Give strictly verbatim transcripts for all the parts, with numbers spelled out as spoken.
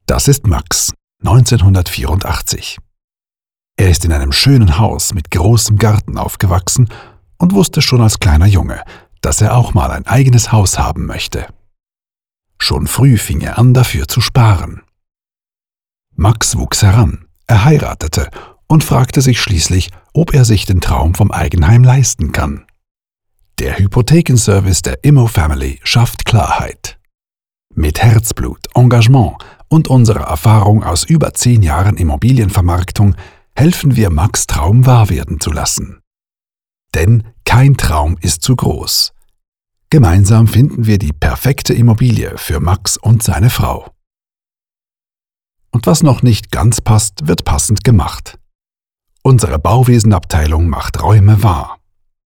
Das ist Max, neunzehnhundertvierundachtzig. Er ist in einem schönen Haus mit großem Garten aufgewachsen und wusste schon als kleiner Junge, dass er auch mal ein eigenes Haus haben möchte. Schon früh fing er an, dafür zu sparen. Max wuchs heran, er heiratete und fragte sich schließlich, ob er sich den Traum vom Eigenheim leisten kann. Der Hypothekenservice der Immo-Family schafft Klarheit. Mit Herzblut, Engagement und unserer Erfahrung aus über zehn Jahren Immobilienvermarktung helfen wir Max' Traum wahr werden zu lassen. Denn kein Traum ist zu groß. Gemeinsam finden wir die perfekte Immobilie für Max und seine Frau. Und was noch nicht ganz passt, wird passend gemacht. Unsere Bauwesenabteilung macht Räume wahr.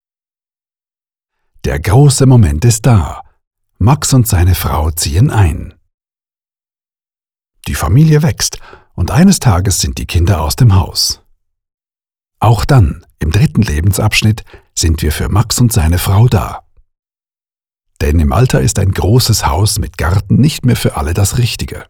Der große Moment ist da. Max und seine Frau ziehen ein. Die Familie wächst und eines Tages sind die Kinder aus dem Haus. Auch dann, im dritten Lebensabschnitt, sind wir für Max und seine Frau da. Denn im Alter ist ein großes Haus mit Garten nicht mehr für alle das Richtige.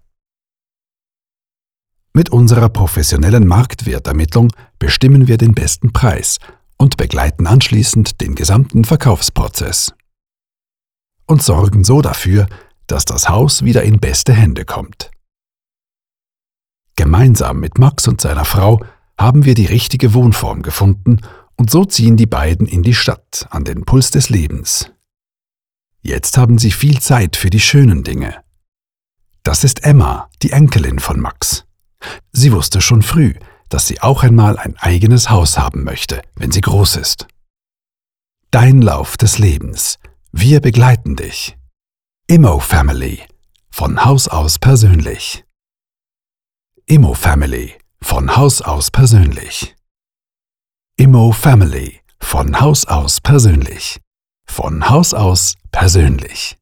Mit unserer professionellen Marktwertermittlung bestimmen wir den besten Preis und begleiten anschließend den gesamten Verkaufsprozess. Und sorgen so dafür, dass das Haus wieder in beste Hände kommt. Gemeinsam mit Max und seiner Frau haben wir die richtige Wohnform gefunden und so ziehen die beiden in die Stadt, an den Puls des Lebens. Jetzt haben sie viel Zeit für die schönen Dinge. Das ist Emma, die Enkelin von Max. Sie wusste schon früh, dass sie auch einmal ein eigenes Haus haben möchte, wenn sie groß ist. Dein Lauf des Lebens. Wir begleiten dich. Immo-Family. Von Haus aus persönlich. Immo-Family. Von Haus aus persönlich. Immo-Family. Von Haus aus persönlich. Von Haus aus persönlich.